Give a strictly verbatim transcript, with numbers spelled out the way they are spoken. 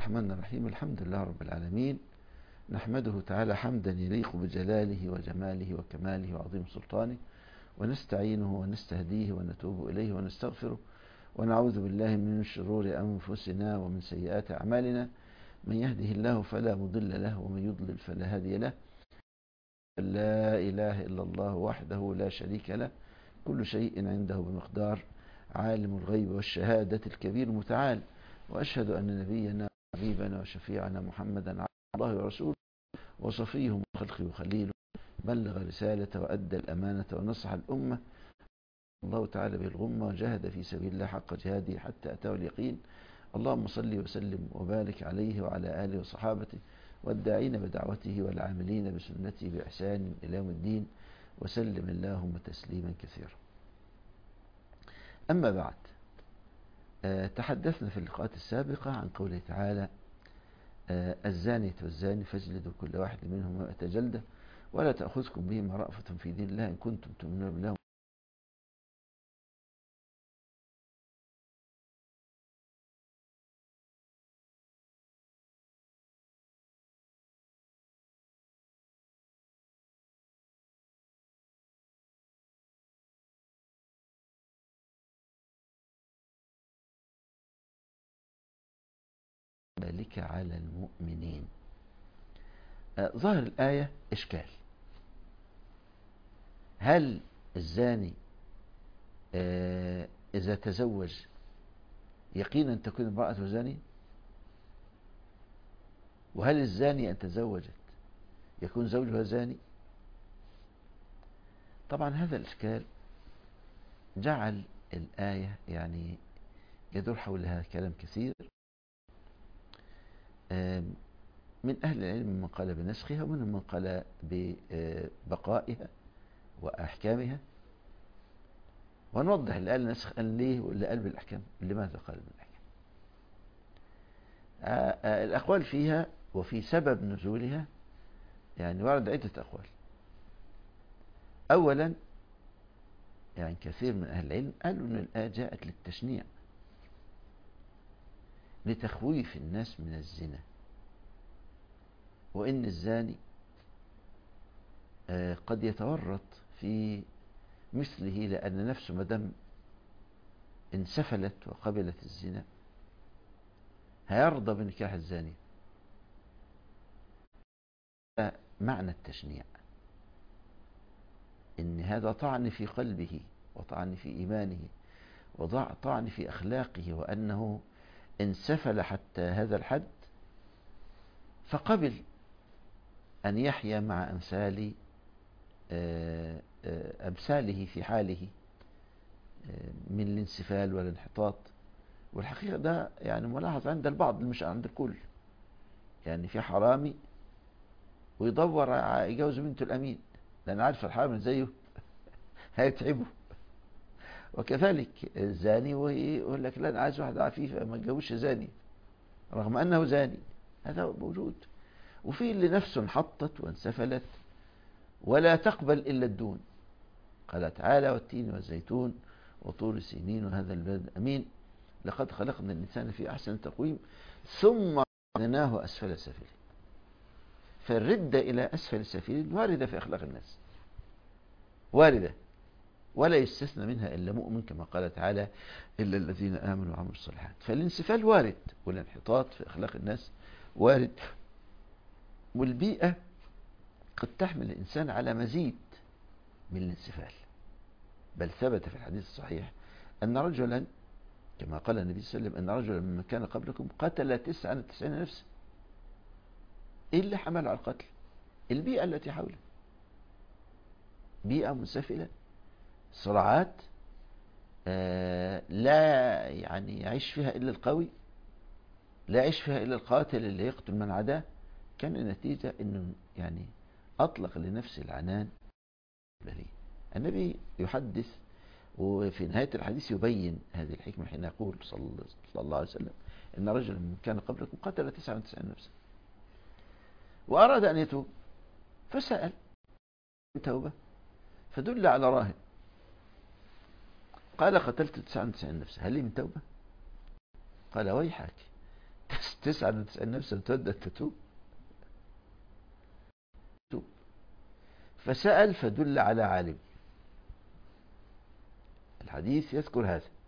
الرحمن الرحيم. الحمد لله رب العالمين، نحمده تعالى حمدا يليق بجلاله وجماله وكماله وعظيم سلطانه، ونستعينه ونستهديه ونتوب إليه ونستغفره، ونعوذ بالله من شرور أنفسنا ومن سيئات أعمالنا. من يهده الله فلا مضل له ومن يضلل فلا هادي له. لا إله إلا الله وحده لا شريك له، كل شيء عنده بمقدار، عالم الغيب والشهادة الكبير المتعال. وأشهد أن نبينا وحبيبنا وشفيعنا محمدا عبد الله ورسوله وصفيه من خلقه وخليله، بلغ رسالة وأدى الأمانة ونصح الأمة، الله تعالى بالغمة وجاهد في سبيل الله حق جهاده حتى أتاه اليقين. اللهم صل وسلم وبارك عليه وعلى آله وصحابته والداعين بدعوته والعاملين بسنته بإحسان إلى يوم الدين، وسلم اللهم تسليما كثيرا. أما بعد، أه تحدثنا في اللقاءات السابقة عن قوله تعالى: أه الزانية والزاني فاجلدوا كل واحد منهم مئة جلدة ولا تأخذكم بهما رأفة في دين الله إن كنتم تؤمنون بالله. ذلك على المؤمنين. آه ظاهر الآية إشكال. هل الزاني آه إذا تزوج يقينا تكون امرأة زانية؟ وهل الزاني أن تزوجت يكون زوجها زاني؟ طبعا هذا الإشكال جعل الآية يعني يدور حولها كلام كثير. من أهل العلم من قال بنسخها ومنهم من قال ببقائها وأحكامها. ونوضح اللي قال نسخ قال ليه واللي قال بالأحكام لماذا قال بالأحكام. الأقوال فيها وفي سبب نزولها يعني ورد عدة أقوال. أولا يعني كثير من أهل العلم قالوا أن الآية جاءت للتشنيع، لتخويف الناس من الزنا، وإن الزاني قد يتورط في مثله لأن نفسه مدام انسفلت وقبلت الزنا هيرضى بنكاح الزاني. معنى التشنيع إن هذا طعن في قلبه وطعن في إيمانه وطعن في أخلاقه، وأنه انسفل حتى هذا الحد فقبل أن يحيا مع أمثال أمثاله في حاله من الانسفال والانحطاط. والحقيقة ده يعني ملاحظ عند البعض مش عند الكل. يعني في حرامي ويدور يجوز بنته الأمين لأن عارف الحرامي زيه هيتعبه، وكذلك الزاني ويقول لك لا أنا عايز واحد عفيف ما اتجوزش زاني رغم أنه زاني. هذا موجود. وفي اللي نفسه انحطت وانسفلت ولا تقبل إلا الدون. قال تعالى: والتين والزيتون وطور سينين وهذا البلد الأمين لقد خلقنا الإنسان في أحسن تقويم ثم رددناه أسفل سافلين. فالردة إلى أسفل سافلين واردة في أخلاق الناس، واردة ولا يستثنى منها إلا مؤمن كما قال تعالى: إلا الذين آمنوا وعملوا الصالحات. فالانسفال وارد والانحطاط في أخلاق الناس وارد. والبيئة قد تحمل الإنسان على مزيد من الانسفال. بل ثبت في الحديث الصحيح أن رجلا كما قال النبي صلى الله عليه وسلم أن رجلا ممن كان قبلكم قتل تسعة وتسعين نفسا. إيه اللي حمل على القتل؟ البيئة التي حوله، بيئة منسفلة، صراعات آه لا يعني يعيش فيها إلا القوي، لا يعيش فيها إلا القاتل اللي يقتل من عداه. كان النتيجة أنه يعني أطلق لنفسه العنان. النبي يحدث وفي نهاية الحديث يبين هذه الحكمة حين يقول صلى الله عليه وسلم إن رجلا كان قبلكم قتل تسعة وتسعين نفسا وأراد أن يتوب فسأل توبة فدل على راهب قال: قتلت تسعة وتسعين نفسا هل لي من توبة؟ قال: ويحك تسعة وتسعين نفسا تودك تتوب. توب. فسأل فدل على عالم. الحديث يذكر هذا.